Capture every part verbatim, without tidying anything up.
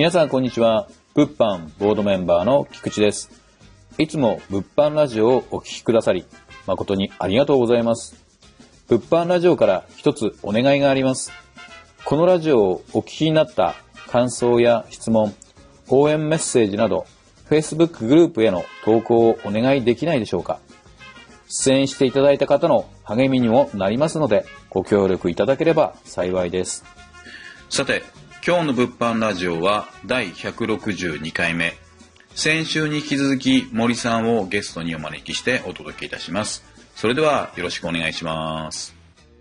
皆さんこんにちは。物販ボードメンバーの菊池です。いつも物販ラジオをお聞きくださり誠にありがとうございます。物販ラジオから一つお願いがあります。このラジオをお聞きになった感想や質問、応援メッセージなど Facebook グループへの投稿をお願いできないでしょうか。出演していただいた方の励みにもなりますのでご協力いただければ幸いです。さて、今日の物販ラジオはだいひゃくろくじゅうにかいめ。先週に引き続き森さんをゲストにお招きしてお届けいたします。それではよろしくお願いします。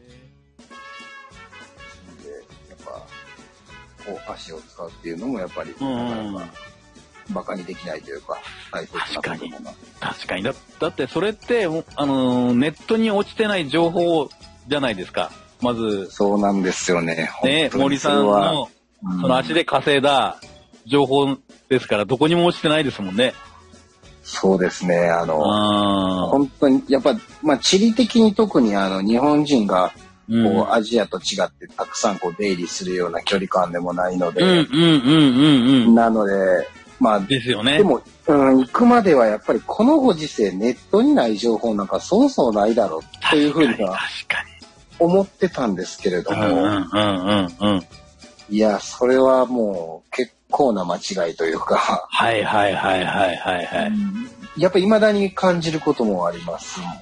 やっぱこう足を使うっていうのもやっぱりバカにできないというか大切なことだな。確かに確かに だ, だってそれってあのネットに落ちてない情報じゃないですか。まずそうなんですよね。 ね、森さんのその足で稼いだ情報ですから、どこにも落ちてないですもんね。 そうですね。あの本当にやっぱまあ地理的に特にあの日本人がこう、うん、アジアと違ってたくさんこう出入りするような距離感でもないので、なのでまあですよね。 でも、うん、行くまではやっぱりこのご時世ネットにない情報なんかそうそうないだろうというふうには思ってたんですけれども、うんうんうんうん、いやそれはもう結構な間違いというか、 はいはいはいはいはいはい。 やっぱり未だに感じることもありますもんね。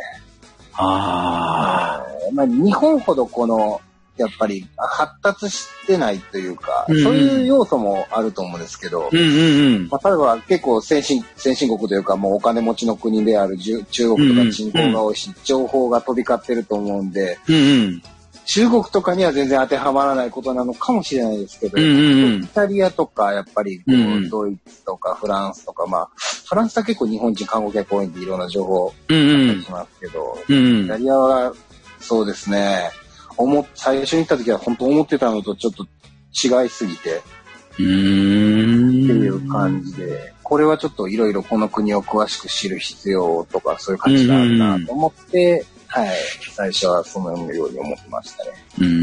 ああ、まあ日本ほどこのやっぱり発達してないというか、うんうん、そういう要素もあると思うんですけど、 うんうんうんまあ、例えば結構先進先進国というかもうお金持ちの国である中国とか人口が多いし、うんうん、情報が飛び交ってると思うんで、 うんうん、 中国とかには全然当てはまらないことなのかもしれないですけど、 うんうんうん、 イタリアとかやっぱりこう、うん、ドイツとかフランスとか、まあフランスは結構日本人観光客多いんでいろんな情報あったりしますけど、 うんうん、 イタリアはそうですね。思最初に行った時は本当思ってたのとちょっと違いすぎてうーんっていう感じで、これはちょっといろいろこの国を詳しく知る必要とかそういう価値があるなと思って、はい、最初はそのように思ってましたね。 うー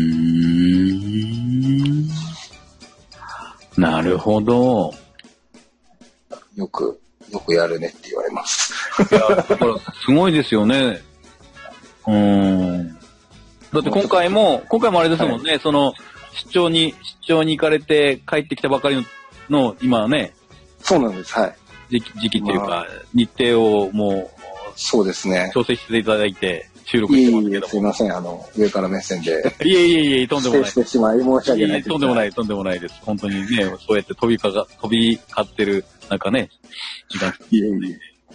んなるほど。 よくよくやるねって言われます。 いやだからすごいですよね。うーんだって今回も、今回もあれですもんね、はい、その、出張に、出張に行かれて帰ってきたばかりの、の今ね。 そうなんです、はい。 時期、時期っていうか、まあ、日程をもう、 そうですね。 調整していただいて、収録してますけども。 いえいえ、すいません、あの、上から目線で。 いえいえいえ、とんでもない。 してしまい申し訳ないです。 とんでもない、とんでもないです。本当にね、そうやって飛びかが、飛び交ってる、なんかね、時間。 いえい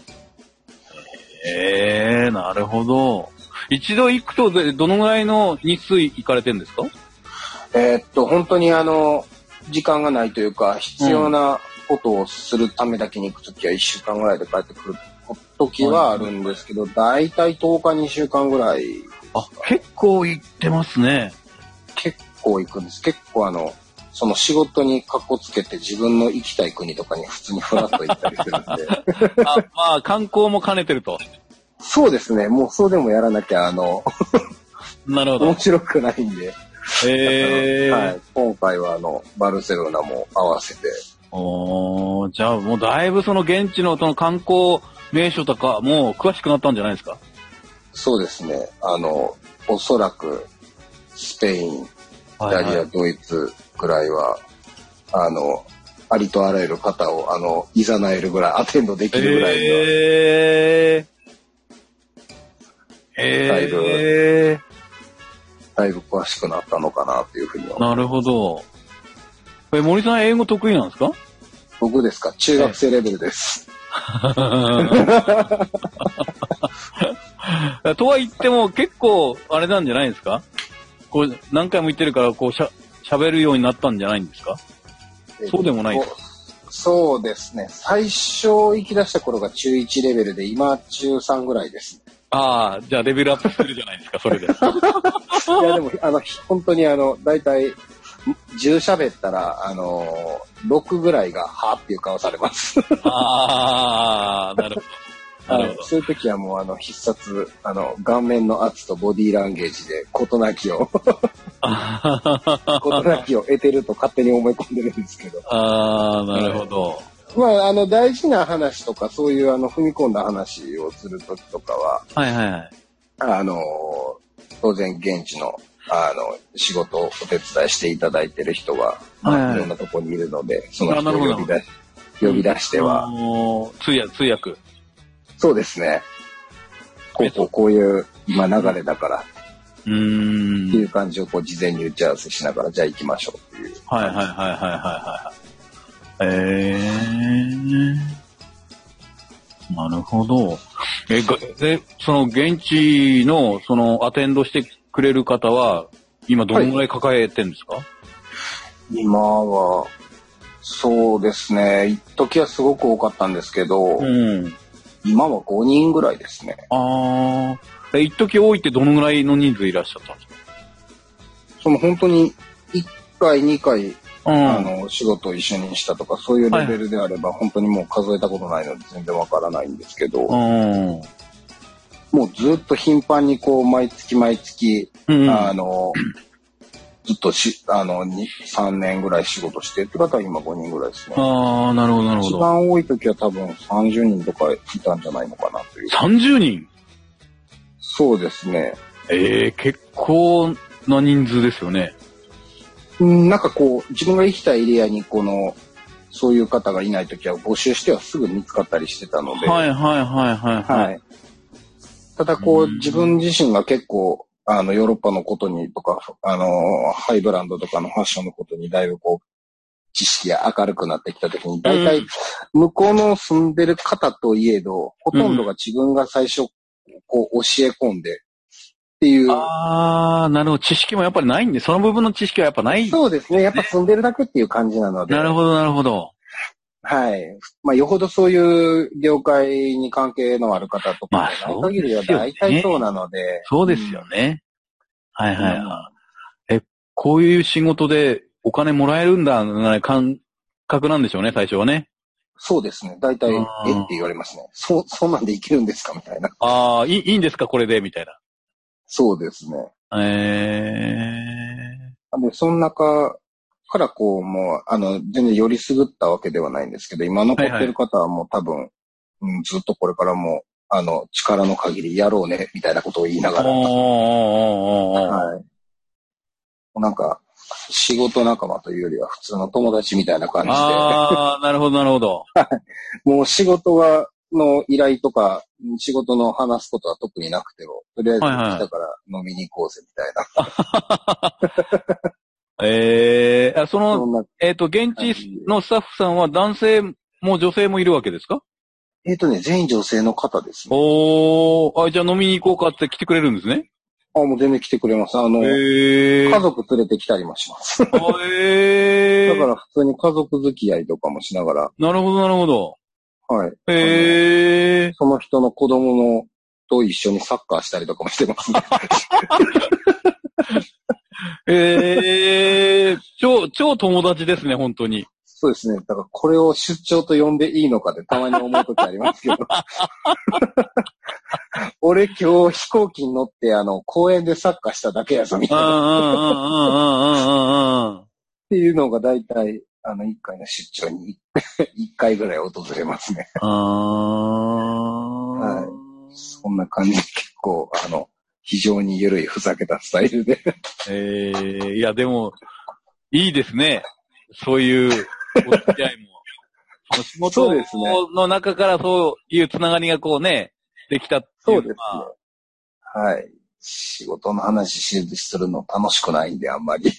え。えー、なるほど。一度行くとどのぐらいの日数行かれてるんですか？ えー、っと本当にあの時間がないというか必要なことをするためだけに行くときはいっしゅうかんぐらいで帰ってくる時はあるんですけど、だいたいとおかにしゅうかんぐらい。 あ、結構行ってますね。 結構行くんです。結構あのその仕事にカッコつけて自分の行きたい国とかに普通にフラッと行ったりするんであ、まあ観光も兼ねてると。 そうですね。もうそうでもやらなきゃあのなるほど面白くないんで、 えーはい、今回はあのバルセロナも合わせて。 おー、じゃあもうだいぶその現地のその観光名所とかもう詳しくなったんじゃないですか？ そうですね。あのおそらくスペイン、イタリア、はいはい、ドイツぐらいはあのありとあらゆる方をあの誘えるぐらいアテンドできるぐらいの。 えーえー、 だいぶ、だいぶ詳しくなったのかなというふうに思います。 なるほど。え、森さん英語得意なんですか？ 僕ですか？中学生レベルです。 とは言っても結構あれなんじゃないですか？こう何回も言ってるからこうしゃ喋るようになったんじゃないんですか？そうでもないですか？ そうですね。最初行き出した頃が中いちレベルで今中さんぐらいですね。 ああ、じゃあレベルアップするじゃないですか、それで。いやでもあの本当にあのだいたいじゅう喋ったらあのろくぐらいがはっていう顔されます。 ああ、なるほど。なるほど。 そういう時はもうあの必殺あの顔面の圧とボディーランゲージで事なきを。 事なきを得てると勝手に思い込んでるんですけど。 ああ、なるほど。 まあ、あの、大事な話とか、そういう、あの、踏み込んだ話をするときとかは、 はいはいはい。 あの、当然現地の、あの、仕事をお手伝いしていただいてる人が、まあ、はいはい、いろんなところにいるので、その人を呼び出し、呼び出しては、 うん、通訳、通訳。 そうですね。こう、こう、こういう今流れだから、 うーん。 っていう感じをこう事前に打ち合わせしながら、じゃあ行きましょうっていう。 はいはいはいはいはいはい。えー。なるほど。え、で、その現地の、そのアテンドしてくれる方は、今どのぐらい抱えてるんですか？はい、 今は、そうですね。一時はすごく多かったんですけど、うん、今はごにんぐらいですね。 ああ。一時多いってどのぐらいの人数いらっしゃったんですか？ その本当にいっかい、にかい、うん、あの、仕事を一緒にしたとか、そういうレベルであれば、はい、本当にもう数えたことないので全然わからないんですけど、うん、もうずっと頻繁にこう、毎月毎月、うん、あの、ずっとし、あの、さんねんぐらい仕事してって方は今ごにんぐらいですね。 ああ、なるほど、なるほど。 一番多い時は多分さんじゅうにんとかいたんじゃないのかなという。 さんじゅうにん？ そうですね。 ええー、結構な人数ですよね。 なんかこう、自分が生きたエリアにこの、そういう方がいない時は募集してはすぐ見つかったりしてたので。 はいはいはいはい、はい。はい。 ただこう、自分自身が結構、あの、ヨーロッパのことにとか、あの、ハイブランドとかのファッションのことにだいぶこう、知識が明るくなってきたときに、大体、向こうの住んでる方といえど、ほとんどが自分が最初、こう、教え込んで、っていう。 ああ、なるほど。知識もやっぱりないんで、その部分の知識はやっぱない。 そうですね。やっぱ住んでるだけっていう感じなので。 なるほど、なるほど。 はい。まあ、よほどそういう業界に関係のある方とかない限りは大体そうなので。 そうですよね。うん、はいはいはい。え、こういう仕事でお金もらえるんだ、な感覚なんでしょうね、最初はね。 そうですね。大体、えって言われますね。そ、そんなんでいけるんですかみたいな。 ああ、いい、いいんですかこれでみたいな。 そうですね。 えー。で、その中からこう、もう、あの、全然よりすぐったわけではないんですけど、今残ってる方はもう多分、はいはい、うん、ずっとこれからも、あの、力の限りやろうね、みたいなことを言いながら。はい。なんか、仕事仲間というよりは普通の友達みたいな感じで。 ああ、なるほど、なるほど。 もう仕事は、の依頼とか、仕事の話すことは特になくても、とりあえず来たから飲みに行こうぜ、みたいな。 ええー、その、えっ、ー、と、現地のスタッフさんは男性も女性もいるわけですか？ えっ、ー、とね、全員女性の方ですね。 おー、あ、じゃあ飲みに行こうかって来てくれるんですね。 あ、もう全然来てくれます。あの、 えー、 家族連れてきたりもします。 えー、 だから普通に家族付き合いとかもしながら。 なるほど、なるほど。 はい。 えー、 その人の子供のと一緒にサッカーしたりとかもしてますね。 えー、超、超友達ですね、本当に。 そうですね。だからこれを出張と呼んでいいのかってたまに思うときありますけど。俺今日飛行機に乗ってあの公園でサッカーしただけやぞみたいな。っていうのがだいたいあの一回の出張に一回ぐらい訪れますね。 あはい。そんな感じで結構あの非常に緩いふざけたスタイルで。 えー、いやでもいいですね。そういうお付き合いも。仕事の中からそういうつながりがこうね、できたっていうのは。そうですね。 はい。仕事の話するの楽しくないんで、あんまり。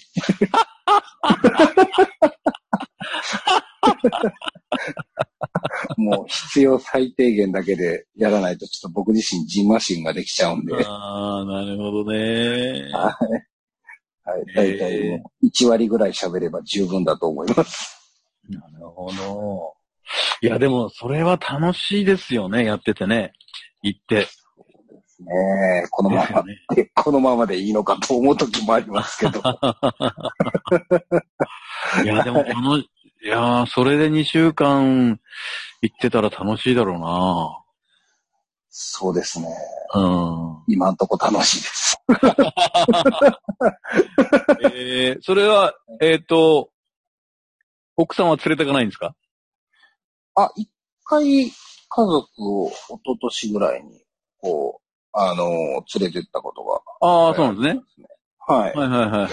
もう必要最低限だけでやらないと、ちょっと僕自身ジンマシンができちゃうんで。 ああ、なるほどね。 はい。はい。だいたいいち割ぐらい喋れば十分だと思います。 なるほど。いや、でも、それは楽しいですよね、やっててね。行って。 そうですね。このままで、ね、このままでいいのかと思う時もありますけど。 いや、でも、この、いや、それでにしゅうかん行ってたら楽しいだろうな。 そうですね。 うん。 今んとこ楽しいです。 えー、それは、えっ、ー、と、奥さんは連れてかないんですか？ あ、一回家族を一昨年ぐらいに、こう、あのー、連れてったことが。 ああ、そうなんですね。 はい。 はいはいはいはい。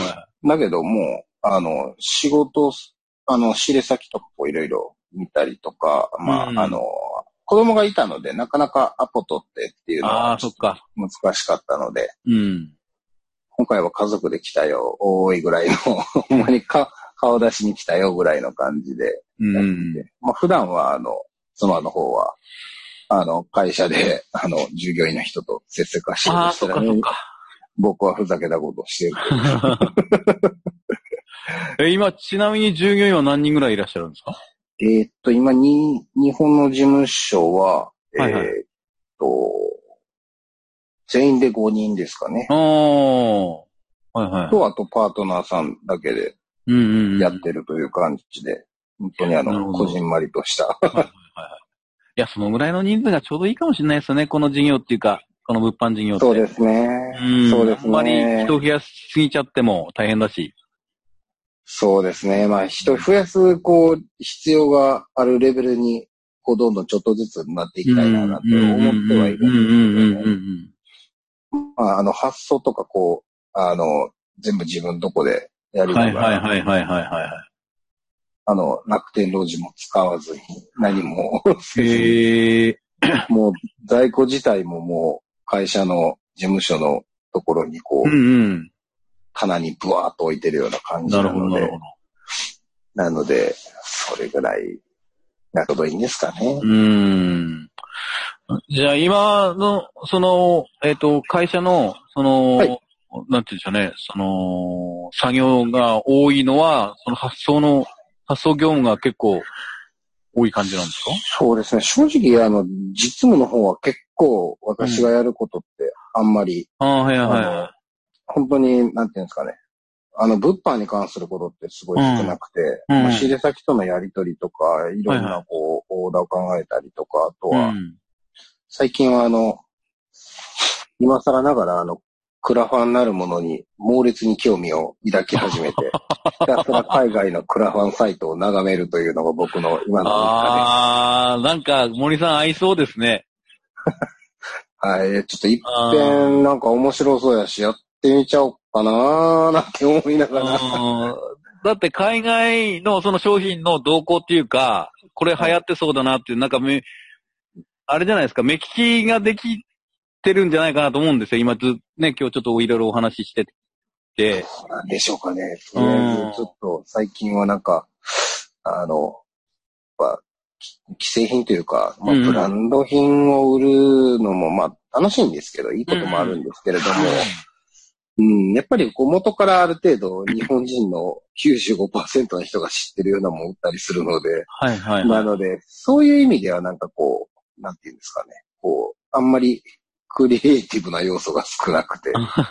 だけどもう、あの、仕事、あの、仕入れ先とかこういろいろ見たりとか、まあ、うん、あの、子供がいたので、なかなかアポ取ってっていうのは難しかったので、 うん、 今回は家族で来たよ、多いぐらいの、ほんまにか顔出しに来たよぐらいの感じでやってて、うん、まあ普段はあの、妻の方は、あの、会社で、あの、従業員の人と接触はしてるんですけど、ね、僕はふざけたことをしてる。 え、今、ちなみに従業員は何人ぐらいいらっしゃるんですか？ えー、っと、今に、日本の事務所は、はいはい、えー、っと、全員でごにんですかね。 ああ。はいはい。 と、あとパートナーさんだけでやってるという感じで、うんうんうん、本当にあの、こじんまりとした。はいはいはい。 いや、そのぐらいの人数がちょうどいいかもしれないですよね、この事業っていうか、この物販事業って。 そうですね。 うん。 そうですね。 あんまり人を増やしすぎちゃっても大変だし。 そうですね。まあ、人増やす、こう、必要があるレベルに、こう、どんどんちょっとずつなっていきたいな、なんて思ってはいるんですけどね。まあ、あの、発想とか、こう、あの、全部自分どこでやりながら。 はいはいはいはいはいはい。 あの、楽天ロジも使わずに、何もへえ。 もう、在庫自体ももう、会社の事務所のところに、こう、 うんうん、 棚にブワーっと置いてるような感じなので。なるほど、なるほど。なので、それぐらい、なこといいんですかね。 うーん。じゃあ、今の、その、えっと、会社の、その、はい、なんていうんでしょうね、その、作業が多いのは、その発送の、発送業務が結構多い感じなんですか？ そうですね。正直、あの、実務の方は結構私がやることってあんまり、 うん、ああ、はいはい。 本当に、なんていうんですかね。あの、物販に関することってすごい少なくて、うんまあ、仕入れ先とのやり取りとか、いろんなこう、オーダーを考えたりとか、あとは、うん、最近はあの、今更ながらあの、クラファンなるものに猛烈に興味を抱き始めて、ひたすら海外のクラファンサイトを眺めるというのが僕の今の日課です。 ああ、なんか森さん合いそうですね。 はい、ちょっと一遍なんか面白そうやし、やってみちゃおうかなーなんて思いながら。 だって海外のその商品の動向っていうか、これ流行ってそうだなっていう、なんかめ、あれじゃないですか、目利きができてるんじゃないかなと思うんですよ。今ず、ね、今日ちょっといろいろお話ししてて。 そうなんでしょうかね。とりあえずちょっと最近はなんか、あの、やっぱ既製品というか、まあ、ブランド品を売るのもまあ楽しいんですけど、いいこともあるんですけれども、うんうん、やっぱりこう元からある程度日本人の きゅうじゅうごパーセント の人が知ってるようなもん売ったりするので、 はいはいはい、 なので、そういう意味ではなんかこう、なんていうんですかね、こう、あんまりクリエイティブな要素が少なくて。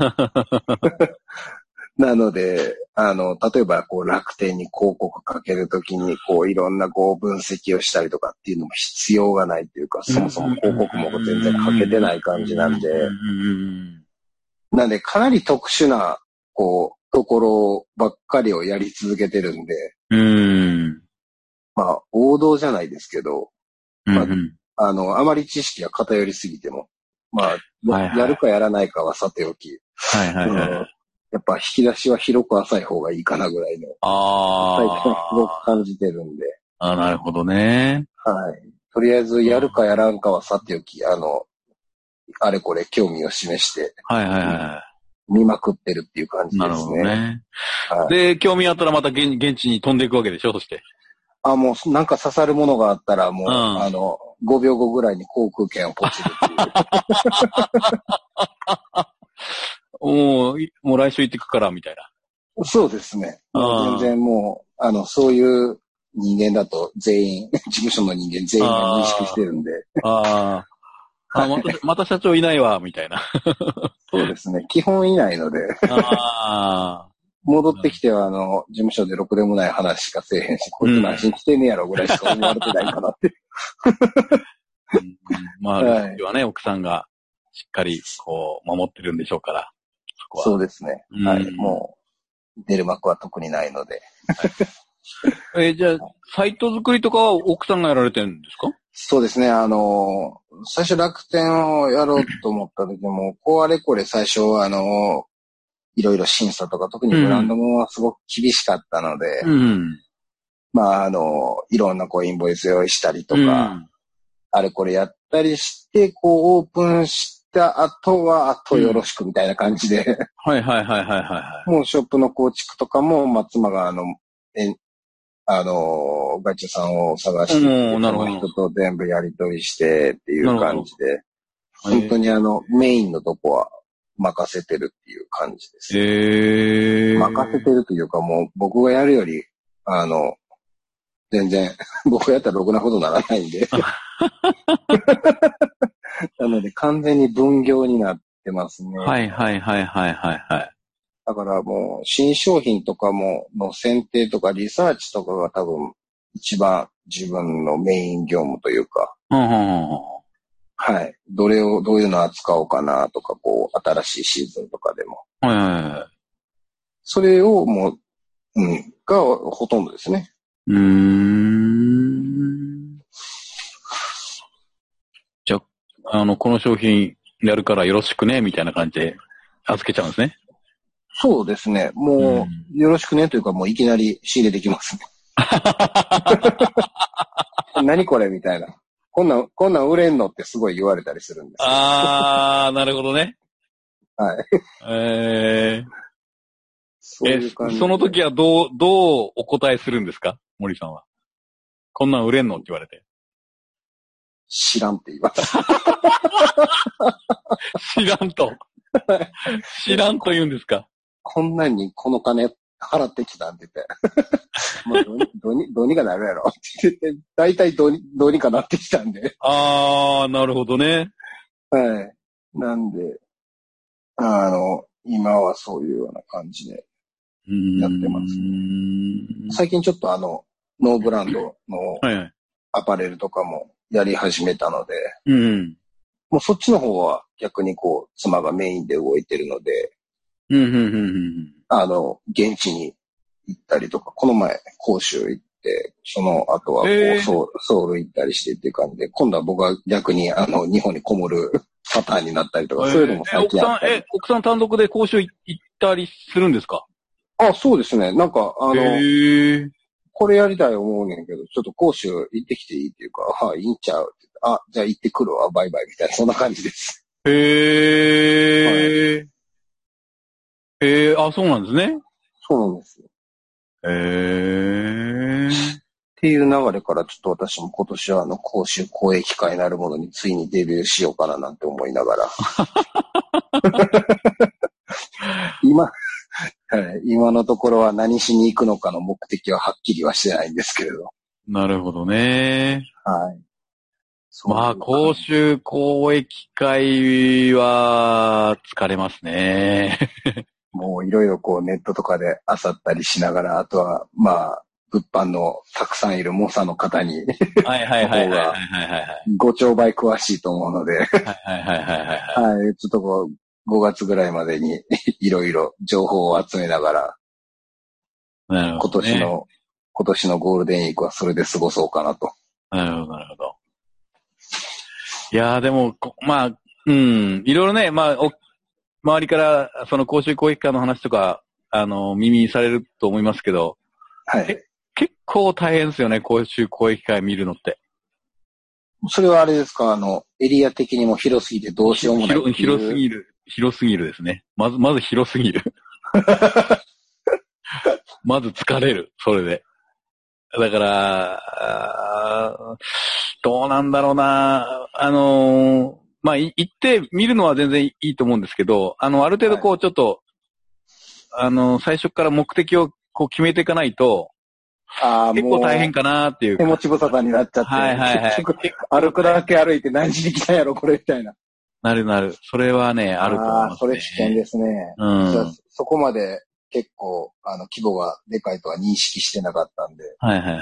なので、あの、例えばこう楽天に広告かけるときに、こういろんなこう分析をしたりとかっていうのも必要がないというか、そもそも広告も全然かけてない感じなんで、なんでかなり特殊な、こう、ところばっかりをやり続けてるんで、 うんまあ、王道じゃないですけど、まあ、あの、あまり知識が偏りすぎても、まあ、はいはい、やるかやらないかはさておき、 はいはいはい、 うんやっぱ引き出しは広く浅い方がいいかなぐらいの。 ああ。 最近すごく感じてるんで。 ああ、なるほどね。 はい。とりあえずやるかやらんかはさておき、あの、あれこれ興味を示して。 はいはいはい。 見まくってるっていう感じですね。 なるほどね。 はい、 で、興味あったらまた現現地に飛んでいくわけでしょ、そして。 あ、もうなんか刺さるものがあったらもう、うん、あの、ごびょうごぐらいに航空券をポチるっていう。 もう、もう来週行ってくから、みたいな。 そうですね。もう全然もう、あの、そういう人間だと全員、事務所の人間全員が認識してるんで。 ああ。また、また社長いないわ、みたいな。 そうですね。基本いないので。 あ戻ってきては、あの、事務所でろくでもない話しかせえへんし、こいつ何しに来てんねやろぐらいしか思われてないかなって。 うん、まあ、はい、はね、奥さんがしっかり、こう、守ってるんでしょうから。 幕は。 そうですね。はい。もう、出る幕は特にないので。 はい、えー、じゃあ、サイト作りとかは奥さんがやられてるんですか？ そうですね。あの、最初楽天をやろうと思った時も、こうあれこれ最初、あの、いろいろ審査とか、特にブランドもはすごく厳しかったので、 うん、 まあ、あの、いろんなこうインボイス用意したりとか、うん、あれこれやったりして、こうオープンした後は、あとよろしくみたいな感じで、うん、 はいはいはいはいはい。 もうショップの構築とかも、まあ、妻があの、えあの、ガチャさんを探して、その人と全部やり取りしてっていう感じで、本当にあの、メインのとこは任せてるっていう感じです。 へー。 任せてるというかもう僕がやるより、あの、全然、僕がやったらろくなことならないんで。なので完全に分業になってますね。 はいはいはいはいはいはい。 だからもう新商品とかもの選定とかリサーチとかが多分一番自分のメイン業務というか、 うんうんうん、 はい。どれを、どういうの扱おうかなとか、こう、新しいシーズンとかでも。 はいはいはい。 それをもう、うん、がほとんどですね。 うーん。じゃあ、あの、この商品やるからよろしくね、みたいな感じで預けちゃうんですね。 そうですね。もう、よろしくねというか、もういきなり仕入れてきますね。何これみたいな。こんなん、こんなん売れんのってすごい言われたりするんですよ。 あー、なるほどね。 はい。 えー、 そういう感じ。 え、その時はどう、どうお答えするんですか？森さんは。こんなん売れんのって言われて。 知らんって言います。 知らんと。知らんと言うんですか？ こんなんにこの金払ってきたって言って。まあどうに、どうに、どうにかなるやろって言って、大体どうに、どうにかなってきたんで。 あー、なるほどね。 はい。なんで、あの、今はそういうような感じでやってます、ね。最近ちょっとあの、ノーブランドのアパレルとかもやり始めたので、 うん、 もうそっちの方は逆にこう、妻がメインで動いてるので、 うんうんうんうん、 あの、現地に行ったりとか、この前、広州行って、その後はこう、えー、ソウル、ソウル行ったりしてっていう感じで、今度は僕は逆にあの、日本にこもるパターンになったりとか、えー、そういうのも最近あったり。 え、奥さん、え、奥さん単独で広州行ったりするんですか？ あ、そうですね。なんか、あの、 えー、 これやりたい思うねんけど、ちょっと広州行ってきていいっていうか、はい、いいんちゃうって。あ、じゃあ行ってくるわ、バイバイみたいな、そんな感じです。 へー。はい、えー、あ、そうなんですね。 そうなんですよ。 へー。 っていう流れからちょっと私も今年はあの公衆公益会なるものについにデビューしようかななんて思いながら。今、はい、今のところは何しに行くのかの目的ははっきりはしてないんですけれど。 なるほどね。 はい。 まあ、公衆公益会は疲れますね。 もういろいろこうネットとかで漁ったりしながら、あとはまあ、物販のたくさんいる猛者の方に、 はいはいはいはいはいごちょうばい詳しいと思うので、はいはいはいはいはい。ちょっとこう、ごがつぐらいまでにいろいろ情報を集めながら、 なるほどね、 今年の、今年のゴールデンウィークはそれで過ごそうかなと。 なるほど、なるほど。いやーでも、まあ、うん、いろいろね、まあ、お周りから、その公衆公益会の話とか、あの、耳にされると思いますけど、 はい。 結構大変ですよね、公衆公益会見るのって。 それはあれですか、あの、エリア的にも広すぎてどうしようもないっていう。 広すぎる。広すぎるですね。まず、まず広すぎる。まず疲れる、それで。だから、どうなんだろうな。あのー、まあ、行って見るのは全然いいと思うんですけど、あの、ある程度こう、ちょっと、はい、あの、最初から目的をこう決めていかないと、あ結構大変かなっていう。 手持ち無沙汰になっちゃって。 はいはいはい。 歩くだけ歩いて何しに来たんやろ、これみたいな。 なるなる。それはね、あると思います、ね。 ああ、それ危険ですね。うん。じゃあそこまで結構、あの、規模がでかいとは認識してなかったんで。 はいはいはい。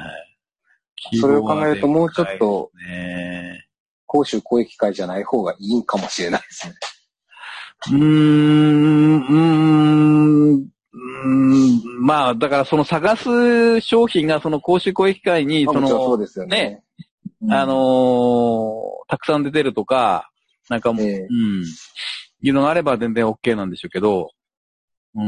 それを考えるともうちょっと、公衆公益会じゃない方がいいんかもしれないですね。 うーん、うーん、うーんまあ、だからその探す商品がその公衆公益会に、その、 そうですよね。 ね、うん、あのー、たくさん出てるとか、なんかもう、えー、うん、いうのがあれば全然 OK なんでしょうけど、うん。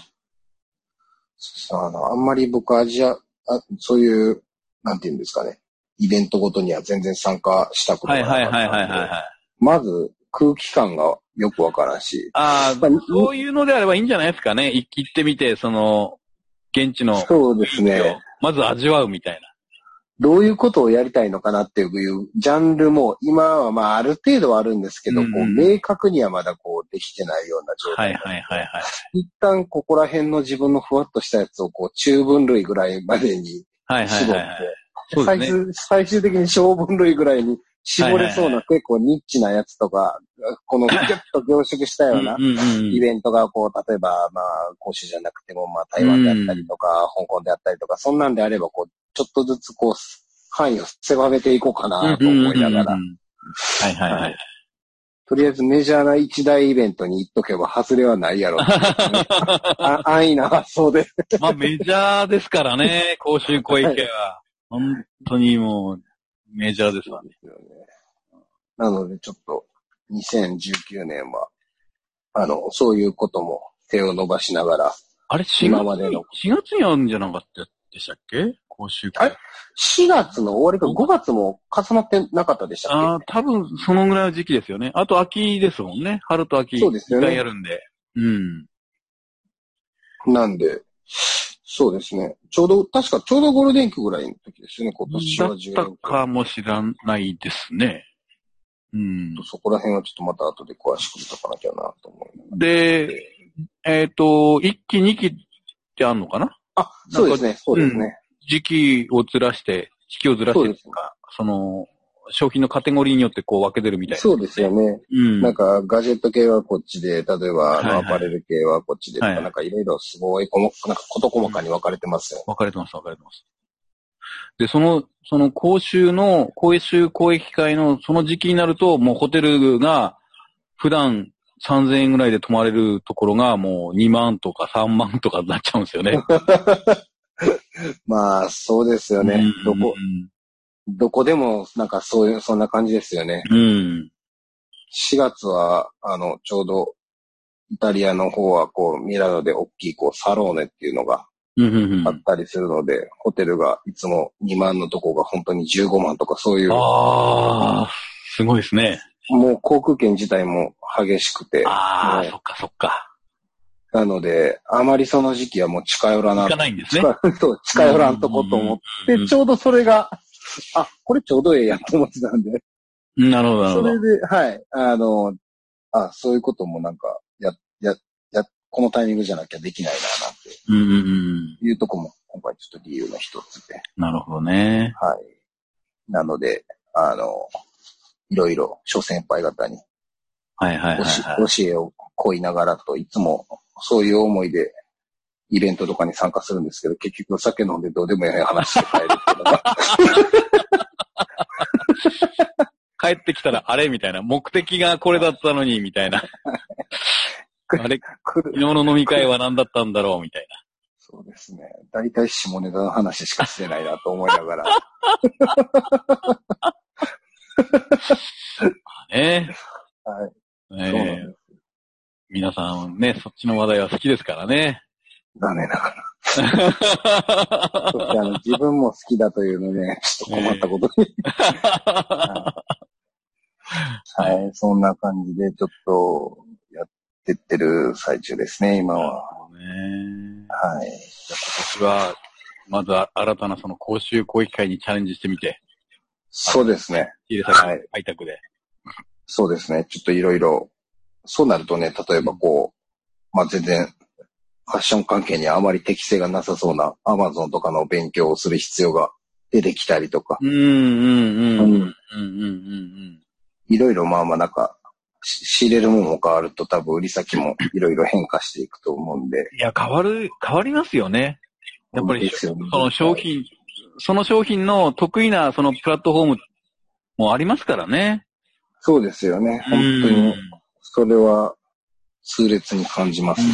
あの、あんまり僕アジア、あそういう、なんていうんですかね、イベントごとには全然参加したことがなかったので、はいはいはいはいはい。まず空気感がよくわからんし。 ああ、そういうのであればいいんじゃないですかね。行ってみて、その、現地の。 そうですね。 まず味わうみたいな。 どういうことをやりたいのかなっていうジャンルも今はまあある程度はあるんですけど、うんうん、こう明確にはまだこうできてないような状態。 はいはいはいはい。 一旦ここら辺の自分のふわっとしたやつをこう中分類ぐらいまでに絞って、最終、最終的に小分類ぐらいに絞れそうな結構ニッチなやつとか、このギュッと凝縮したようなイベントがこう、例えばまあ、講習じゃなくてもまあ台湾であったりとか、香港であったりとか、そんなんであればこう、ちょっとずつこう、範囲を狭めていこうかなと思いながら。 はいはいはい。 とりあえずメジャーな一大イベントに行っとけば外れはないやろ、ね。あ安易な発想で。 まあメジャーですからね、公衆小池は。はい、本当にもうメジャーですわね。ですよね。 なのでちょっとにせんじゅうきゅうねんは、あの、そういうことも手を伸ばしながら。 あれしがつに、しがつにあるんじゃなかったでしたっけ公衆小池。あれしがつの終わりかごがつも重なってなかったでしたっけ？ ああ、多分そのぐらいの時期ですよね。あと秋ですもんね。春と秋。 そうですよね。 いっかいやるんで。うん。 なんで、そうですね。ちょうど、確かちょうどゴールデンウィークぐらいの時ですよね、今年はじゅうねん。だったかもしれないですね。うん。 そこら辺はちょっとまた後で詳しく見とかなきゃなと思う。で、えっ、ー、と、いっきにきってあんのかな？ あ、そうですね、そうですね。うん、 時期をずらして、時期をずらしてとか、その、商品のカテゴリーによってこう分けてるみたいな、ね。 そうですよね。うん。なんか、ガジェット系はこっちで、例えば、アパレル系はこっちでとか、はいはい、なんかいろいろすごい、なんか事細かに分かれてますよ。 分かれてます、分かれてます。で、その、その講習の、講習公益会のその時期になると、もうホテルが、普段さんぜんえんぐらいで泊まれるところが、もうにまんとかさんまんとかになっちゃうんですよね。 まあ、そうですよね。うんうんうん、どこ、どこでも、なんかそういう、そんな感じですよね。 うん。 しがつは、あの、ちょうど、イタリアの方は、こう、ミラノで大きい、こう、サローネっていうのがあったりするので、うんうんうん、ホテルがいつもにまんのとこが本当にじゅうごまんとかそういう。 ああ、すごいですね。 もう航空券自体も激しくて。 ああ、そっかそっか。 なので、あまりその時期はもう近寄らな。 行かないんですね。 そう、近寄らんとこと思って、ちょうどそれが、あ、これちょうどええやと思ってたんで。 なるほど、なるほど。 それで、はい、あの、あ、そういうこともなんか、や、や、や、このタイミングじゃなきゃできないな、なんて。 うんうんうん。 いうとこも、今回ちょっと理由の一つで。 なるほどね。 はい。なので、あの、いろいろ諸先輩方に、 はいはいはい、はい、 教えを請いながらといつもそういう思いでイベントとかに参加するんですけど、結局酒飲んでどうでもいい話して帰るっていうのが帰ってきたらあれみたいな、目的がこれだったのにみたいなあれ昨日の飲み会は何だったんだろうみたいな。 そうですね。大体下ネタの話しかしてないなと思いながらね、 はい。 えー、皆さんね、そっちの話題は好きですからね。 残念ながら。そしてあの自分も好きだというので、ね、ちょっと困ったことに、えーはい。はい。そんな感じでちょっとやってってる最中ですね、今は。 ね、 はい。 じゃあ今年は、まずは新たなその講習公益会にチャレンジしてみて。 そうですね。 入れ先開拓で、はい。 そうですね。ちょっといろいろ、そうなるとね、例えばこう、まあ、全然、ファッション関係にあまり適性がなさそうなアマゾンとかの勉強をする必要が出てきたりとか。 うんうんうん。うんうんうん。 いろいろまあまあなんか、仕入れるものも変わると多分売り先もいろいろ変化していくと思うんで。 いや、変わる、変わりますよね。やっぱり、その商品、その商品の得意なそのプラットフォームもありますからね。 そうですよね。本当に。それは痛烈に感じます。うん、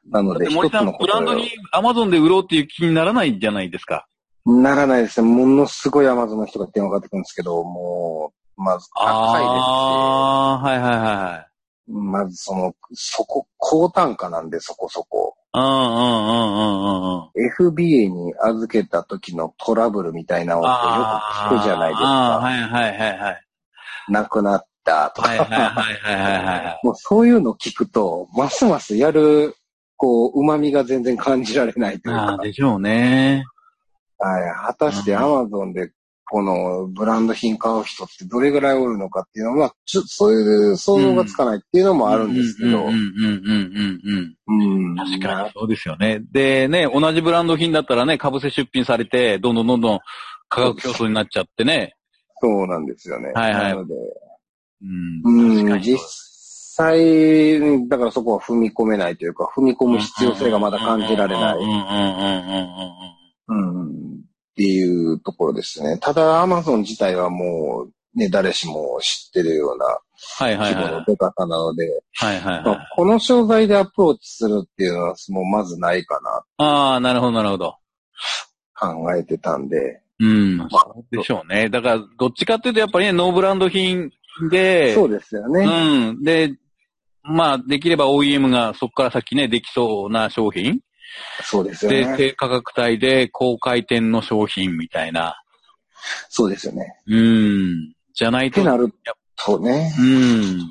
なので、一つのブランドにアマゾンで売ろうっていう気にならないじゃないですか。 ならないですね。ものすごいアマゾンの人が電話かかってくるんですけど、もう、まず高いですし。 ああ、はいはいはい。 まずその、そこ、高単価なんでそこそこ。 うんうんうんうんうん。 エフビーエー に預けた時のトラブルみたいなのってよく聞くじゃないですか。 ああ、はいはいはいはい。 亡くなったとか。 はいはいはいはいはい。 もうそういうの聞くと、ますますやる、こう、旨味が全然感じられないというか。 ああ、でしょうね。 はい。果たして Amazon でこのブランド品買う人ってどれぐらいおるのかっていうのは、ちょそういう想像がつかないっていうのもあるんですけど。 うんうんうんうんうんうん。確かにそうですよね。でね、同じブランド品だったらね、被せ出品されて、どんどんどんどん価格競争になっちゃってね。 そうなんですよね。 はいはい。 なので、 うん、 うん、実際、だからそこは踏み込めないというか、踏み込む必要性がまだ感じられない。うんっていうところですね。ただ、アマゾン自体はもう、ね、誰しも知ってるような規模の出方なので、 はいはいはい。 まあ、この商材でアプローチするっていうのは、もうまずないかな。 ああ、なるほどなるほど。 考えてたんで。 うん、まあ、そうでしょうね。だから、どっちかっていうとやっぱりね、ノーブランド品で、 そうですよね。 うん。で、まあ、できれば オーイーエム がそこから先ね、できそうな商品。 そうですよね。 で、低価格帯で高回転の商品みたいな。 そうですよね。 うん。じゃないと。 ってなるとね。 うん。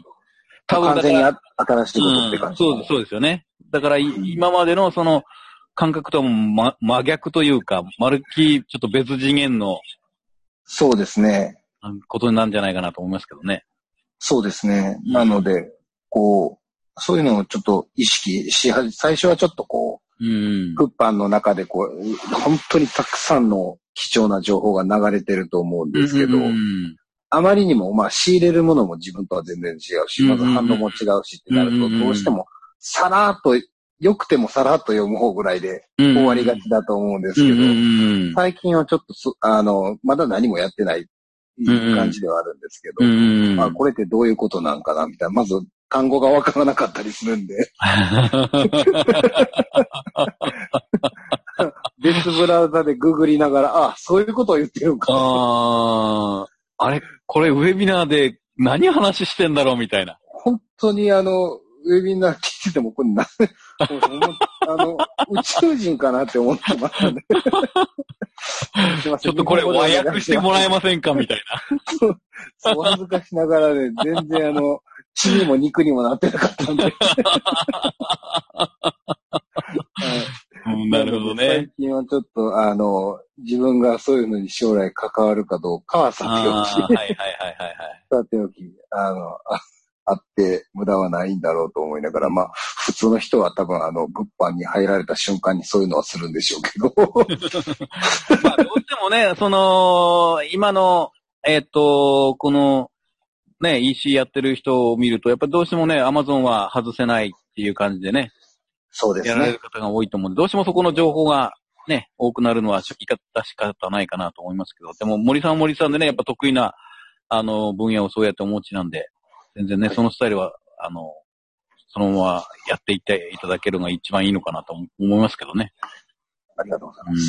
多分完全に新しいことって感じ、 うん。そう、そうですよね。だから、今までのその感覚とも、ま、真逆というか、まるっきりちょっと別次元の。 そうですね。 ことになるんじゃないかなと思いますけどね。 そうですね。うん、なので、こう、そういうのをちょっと意識しはじ、最初はちょっとこう、うん、物販の中でこう、本当にたくさんの貴重な情報が流れてると思うんですけど、うんうん、あまりにも、まあ仕入れるものも自分とは全然違うし、まず反応も違うしってなると、どうしてもさらっと、良くてもさらっと読む方ぐらいで終わりがちだと思うんですけど、うんうんうん、最近はちょっとす、あの、まだ何もやってない感じではあるんですけど、うんうん、まあこれってどういうことなんかなみたいな、まず単語がわからなかったりするんで。別ブラウザでググりながら、あ、そういうことを言ってるんか。 ああれ、これウェビナーで何話してんだろうみたいな。 本当にあの、ウェビナー聞いてても、これな、あの、宇宙人かなって思ってますね。 ちょっとこれ和訳してもらえませんかみたいな。 そう、そう恥ずかしながらね、全然あの、血にも肉にもなってなかったんで。 うん、なるほどね。 最近はちょっと、あの、自分がそういうのに将来関わるかどうかはさておき。 はいはいはいはいはい。 さておき、あの、ああって無駄はないんだろうと思いながら、まあ、普通の人は多分あの、物販に入られた瞬間にそういうのはするんでしょうけど。 まあ、どうしてもね、その、今の、えっと、この、ね、イーシー やってる人を見ると、やっぱりどうしてもね、Amazon は外せないっていう感じでね。 そうですね。 やられる方が多いと思うんで、どうしてもそこの情報がね、多くなるのは致し方ないかなと思いますけど、でも森さんは森さんでね、やっぱ得意な、あの、分野をそうやってお持ちなんで、全然ね、そのスタイルは、あの、そのままやっていっていただけるのが一番いいのかなと思いますけどね。 ありがとうございます。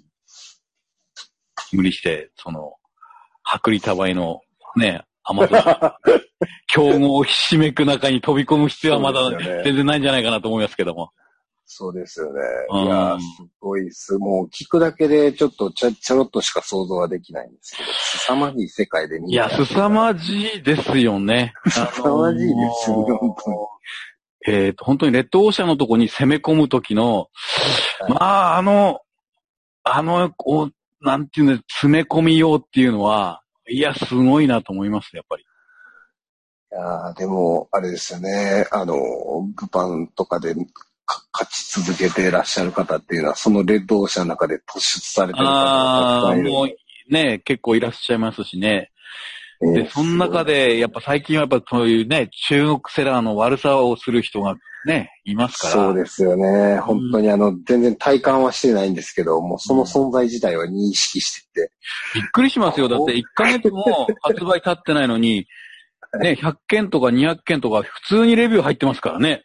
無理して、その、薄利多売の、ね、Amazon 競合をひしめく中に飛び込む必要はまだ全然ないんじゃないかなと思いますけども。 そうですよね。いや、すごいす。もう聞くだけでちょっとちゃ、ちゃろっとしか想像はできないんですけど、凄まじい世界で見いや、凄まじいですよね。 凄まじいですよね、本当に。 えっと、本当にレッドオーシャンのとこに攻め込むときの、はい、まあ、あの、あの、こう、なんていうの、詰め込みようっていうのは、いや、すごいなと思います、やっぱり。 いやでも、あれですよね。あの、グパンとかで勝ち続けていらっしゃる方っていうのは、そのレッドオーシャンの中で突出されてる方がたくさんいる。 もうね、結構いらっしゃいますしね。えー、で、その中で、やっぱ最近はやっぱそういうね、中国セラーの悪さをする人がね、いますから。 そうですよね。本当にあの、うん、全然体感はしてないんですけど、もうその存在自体は認識してて。 びっくりしますよ。だっていっかげつも発売経ってないのに、ね、ひゃっけんとかにひゃっけんとか普通にレビュー入ってますからね。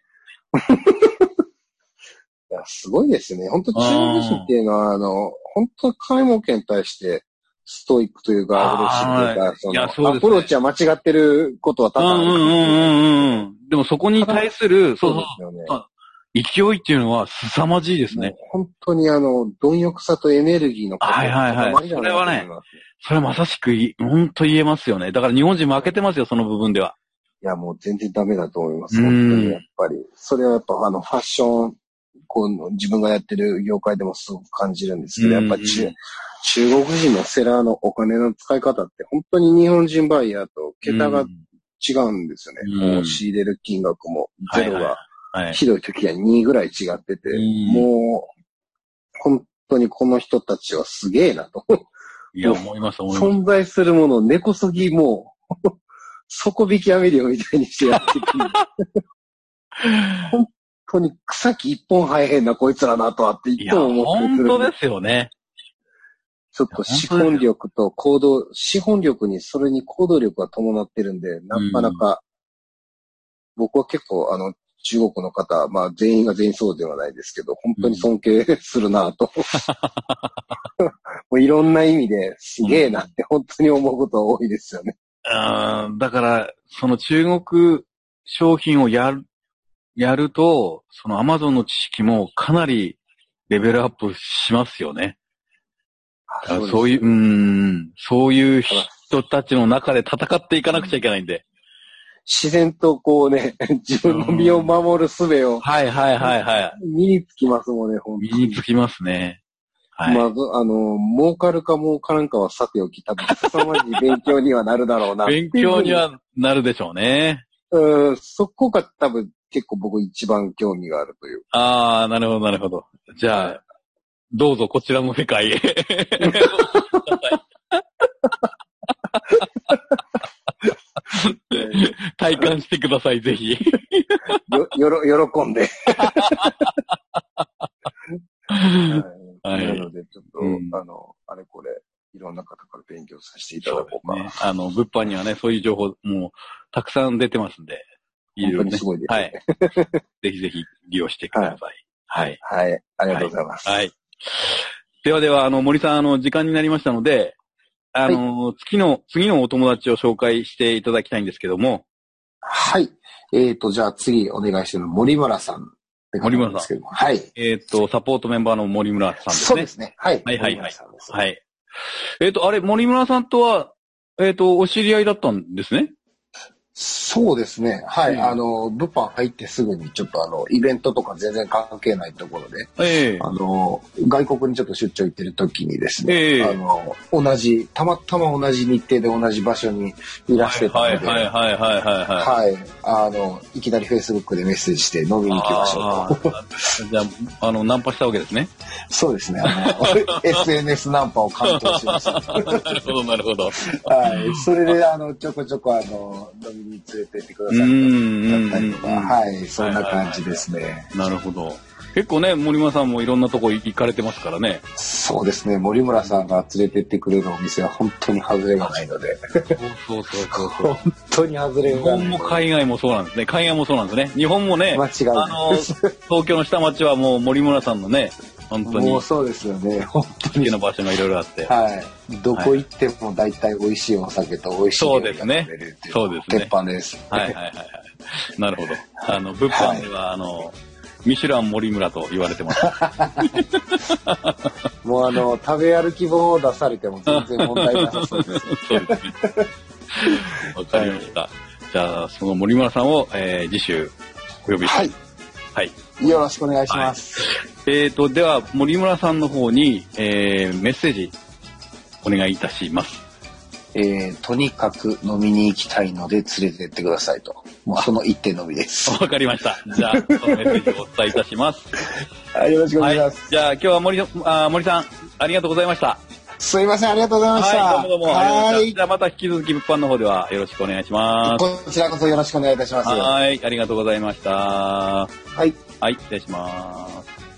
いや、すごいですね。本当中国人っていうのは、あの、本当買い物券に対してストイックというか、アグレッシブというか、その、いや、そうですね、アプローチは間違ってることは多々ある。うんうんうんうん。でもそこに対する、そうですよね。勢いっていうのは凄まじいですね。 本当にあの、貪欲さとエネルギーの塊はいはいはい。それはね、それはまさしく、本当言えますよね。だから日本人負けてますよ、その部分では。 いや、もう全然ダメだと思います。本当にやっぱり。それはやっぱあの、ファッション、こう、自分がやってる業界でもすごく感じるんですけど、やっぱ中、中国人のセラーのお金の使い方って本当に日本人バイヤーと桁が違うんですよね。もう仕入れる金額もゼロがひどい時はにぐらい違ってて、もう本当にこの人たちはすげえなと。 いや、思います思います。 存在するものを根こそぎもう底引き網漁みたいにしてやってくる。本当に草木一本生えへんなこいつらなとはっていつも思ってくる。本当ですよね。 ちょっと資本力と行動、資本力にそれに行動力が伴ってるんで、なかなか、僕は結構あの中国の方、まあ全員が全員そうではないですけど、本当に尊敬するなと。もういろんな意味ですげえなって本当に思うことが多いですよね。 うん、だから、その中国商品をやる、やると、その Amazon の知識もかなりレベルアップしますよね。そう, そういう、うーん、そういう人たちの中で戦っていかなくちゃいけないんで。 自然とこうね、自分の身を守る術を。 はいはいはいはい。 身につきますもんね、本当に。 身につきますね。 はい。まず、あの、儲かるか儲からんかはさておき、多分、凄まじい勉強にはなるだろうな。 勉強にはなるでしょうね。 うん、そこが多分結構僕一番興味があるという。 ああ、なるほどなるほど。じゃあ、どうぞこちらの世界へ。体感してください、ぜひ。 よ、よろ、喜んで。 はい、 なので、ちょっと、うん、あの、あれこれ、いろんな方から勉強させていただこうか。 そうですね。あの、物販にはね、そういう情報もたくさん出てますんで。 いろいろね。本当にすごいですね。はい。ぜひぜひ利用してください。はい。 はい。はい、ありがとうございます。 はい。はいではでは、あの、森さん、あの、時間になりましたので、あの、はい、次の、次のお友達を紹介していただきたいんですけども。 はい。えっと、じゃあ次お願いしてるの森村さんって方なんですけども。はい。 えっと、サポートメンバーの森村さんですね。 そうですね。はい。 はいはいはい。はい。えっと、あれ、森村さんとは、えっと、お知り合いだったんですね。 そうですね。はい。うん、あの、物販入ってすぐにちょっとあの、イベントとか全然関係ないところで、えー、あの、外国にちょっと出張行ってる時にですね、えー、あの、同じ、たまたま同じ日程で同じ場所にいらしてたので、 はいはいはいはいはい、はい。 はい。あの、いきなり Facebook でメッセージして飲みに行きましょうと。 じゃあ、あの、ナンパしたわけですね。 そうですね。あの、エスエヌエス ナンパを担当しました。 なるほどなるほど。 はい。それで、あの、ちょこちょこあの、飲みに連れてってくださったりとか、はい、そんな感じですね。 なるほど。結構ね、森村さんもいろんなとこ行かれてますからね。 そうですね、森村さんが連れてってくれるお店は本当に外れがないので。 そうそうそうそう。 本当に外れがない。 日本も海外もそうなんですね。海外もそうなんですね。日本もね、 間違いない。 あの、東京の下町はもう森村さんのね、本当に。 もうそうですよね。本当に。好きな場所がいろいろあって。 はい。どこ行っても大体美味しいお酒と美味しい料理が食べれるっていう。 そうですね。 鉄板です。 はいはいはいはい。なるほど。あの、物販では、はい、あの、ミシュラン森村と言われてます。 もうあの、食べ歩き本を出されても全然問題なさそうです。 そうですね。わかりました。はい、じゃあ、その森村さんを、えー、次週お呼びして。はい。はい。 よろしくお願いします。 はい、えっと、では、森村さんの方に、えー、メッセージ、お願いいたします。 えー、とにかく飲みに行きたいので連れてってくださいと。もうその一点のみです。 わかりました。じゃあ、そのメッセージをお伝えいたします。 はい、よろしくお願いします。 はい、じゃあ、今日は森、あ、森さん、ありがとうございました。 すいません、ありがとうございました。 はい、どうもどうも。はい。じゃあ、また引き続き物販の方ではよろしくお願いします。 こちらこそよろしくお願いいたします。 はい、ありがとうございました。 はい。 はい、失礼します。